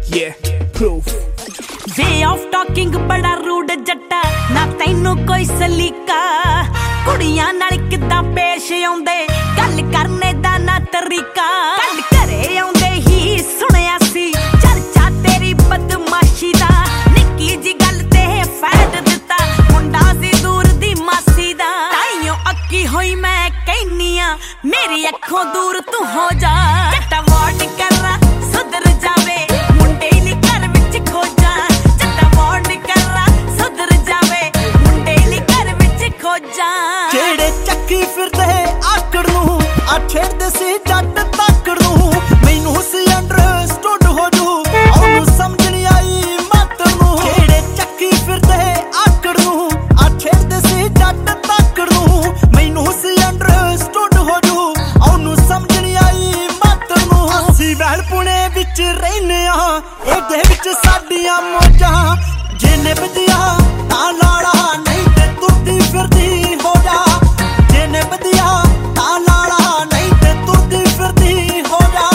Yeah, proof. Way of talking बड़ा rude जट्टा ना तैनू कोई सलीका कुड़ियां नाल किद्दां पेश आउंदे गल करने दा ना तरीका गल घरे आउंदे ही सुनिया सी चर्चा तेरी बदमाशी दा निक्की जी गल ते फैट दिता मुंडा सी दूर दी मासी दा ताइयों अक्की होई मैं कहनिया मेरी अखों दूर तू हो जा जट्टा वार्ड कर रा सुधर जावे मुंडे ली घर विच खोजा जट्टा वार्ड कर रा सुधर जावे मुंडे ली घर विच खोजा जेड़े चक्की फिरदे आकड़ नू आ छेड़दे सी जट ताकड़ नू मैनू सी अंडरस्टूड हो जू ओनू समझ नहीं आई मत नू जेड़े चक्की फिरदे आकड़ नू आ छेड़दे सी जट ताकड़ नू मैनू सी अंडरस्टूड हो जू ओनू समझ नहीं आई मत नू असी वैल पुणे विच रहने आ एदे विच साडियां मौजां जिने बदिया ता लाड़ा नहीं ते तुरदी फिरदी हो जा जिने बदिया ता लाड़ा नहीं ते तुरदी फिरदी हो जा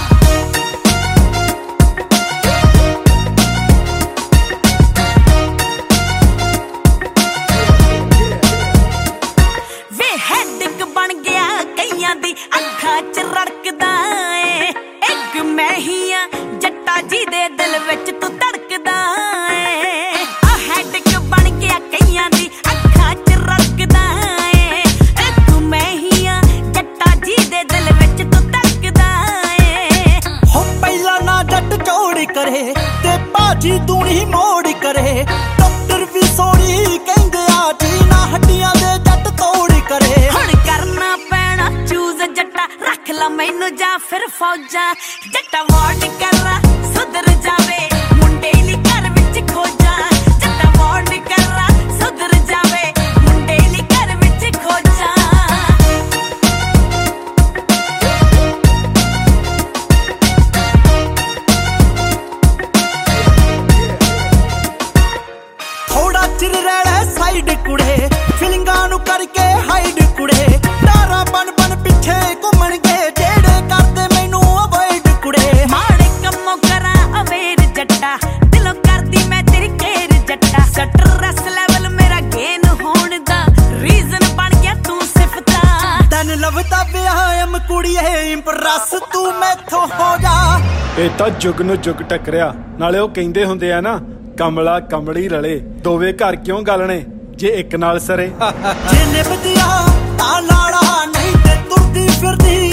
वे हेडिक बन गया कईयां दी अखां च रड़कदा ए एक मैं ही आ जट्टा जी दे दिल विच तू धड़कदा ए आ हेडिक बन गया कईयां दी अखां च रड़कदा ए एक मैं ही आ जट्टा जी दे दिल विच तू धड़कदा ए हो पहला ना जट चौड़ी करे ते बाजी दूनी मोड़ करे डॉक्टर भी सोनी कहंदे आ जी ना हड्डियां दे जट तोड़ करे हुण करना पैना चूज जट्टा रख ला मैनू जा फिर फौजा जट्टा वार्ड कर रा सुधर जावे मुंडे ली घर विच खोजा जट्टा वार्ड कर रा सुधर जावे मुंडे ली घर विच खोजा थोड़ा चिर रहना साइड कुड़े फिलिंगां नू करके हाइड कुड़े तारा बन बन पिछे घुमण के जेड़े करदे मैनू अवॉइड कुड़े माड़े कम्मों करा अवेर जट्टा दिलों करदी मैं तेरी केर जट्टा स्ट्रेस लेवल मेरा गेन होण दा रीजन बन गया तू सिफता तन लवदा व्यायाम कुड़िए इंप्रेस तू मैथों हो जा ਇਹ ਤਾਂ ਜੁਗ ਨੂੰ ਜੁਗ ਟੱਕਰਿਆ ਨਾਲੇ ਉਹ ਕਹਿੰਦੇ ਹੁੰਦੇ ਆ ਨਾ ਕਮਲਾ ਕਮਲੀ ਰਲੇ ਦੋਵੇਂ ਘਰ ਕਿਉਂ ਗਲਣੇ ਜੇ ਇੱਕ ਨਾਲ ਸਰੇ ਜਿਨੇ ਬਦਿਆ ਤਾਂ ਲਾੜਾ ਨਹੀਂ ਤੇ ਤੁਰਦੀ ਫਿਰਦੀ